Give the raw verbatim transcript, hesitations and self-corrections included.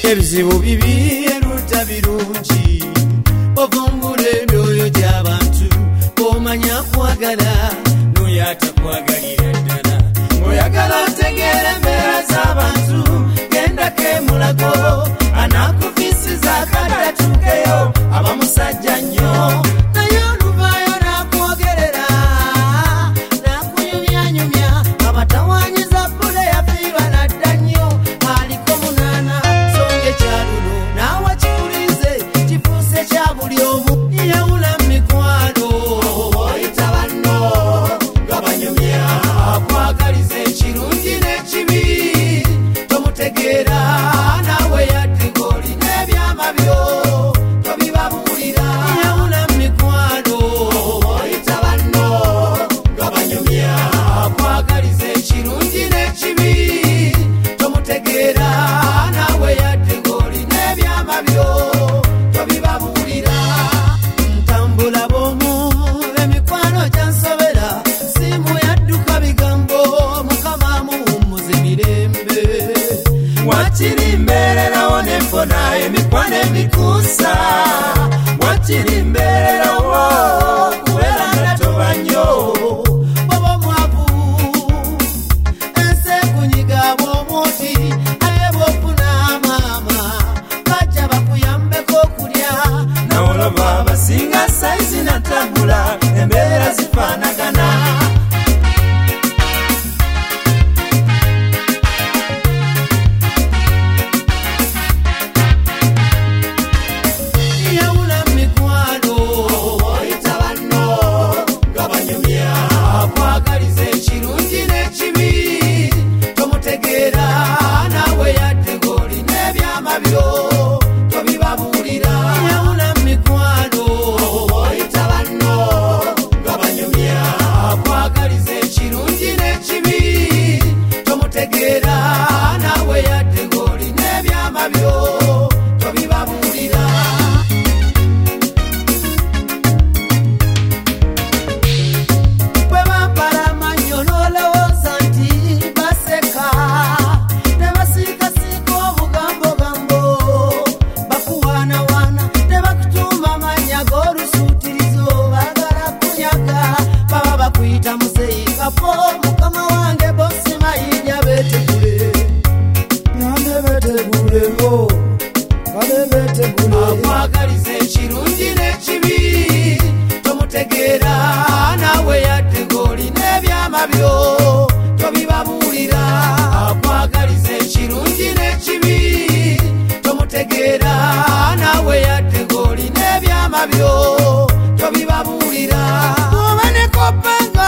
ebizibu bibi eruta birungi ovumbula emyoyo gy'abantu omanya kwagala n'oyo atakwagalira ddala oyagala otegeera embeera z'abantu gendako emulago anaakuvisiza akadatuukeyo aba musajja nnyo naye oluvaayo n'akwogerera n'akuyumyanyumya abatawaanyiza pule yafiirwa nadda nnyo aliko munaana songa ekyaluno naawe kikulize kifuuse kya buli omu yawula mikwano oyita banno nga banyumya akwagaliza ekirungi n'ekibi tomutegeera naawe yadde ng'olina ebyama byo tobibabuulira yawula mikwano oyita banno nga banyumya akwagaliza ekirungi n'ekibi tomutegeera naawe yadde ng'olina ebyama byo tobibabuulira ntambula bw'omu emikwano gyansobera simu yadduka bigambo mukama muwummuze mirembe wakiri mbeererawo n'enfona emikwano emikuusa wakiri mbeererawo kubeera nga toba nnyo bw'oba omwavu ensi ekunyiga bw'omuti aye bw'ofuna amaama bajja bakuyambeko okulya nawe olaba abasinga sayizi natambula embeera zifaanagana yawula mikwano oyita banno nga banyumya akwagaliza ekirungi n'ekibi tomutegeera naawe yadde ng'olina ebyama byo tobibabuulira yawula mikwano oyita banno nga banyumya akwagaliza ekirungi n'ekibi tomutegeera naawe yadde ng'olina ebyama byo tobibabuulira bwe bampala amannyo n'olowooza nti baseka ne basiikasiika obugambogambo bakuwaanawaana ne bakutuuma amannya g'olusuutirizo baagala kunyaga baba bakuyita museeyikafo mukama wange bosi mayinja beetegule nane beeteguleko kale beetegule akwagaliza ekirungi n'ekibi tomutegeera naawe yadde ng'olina ebyama byo tobibabuulira akwagaliza ekirungi n'ekibi tomutegeera naawe yadde ng'olina ebyama byo tobibabuulira oba ne koppanga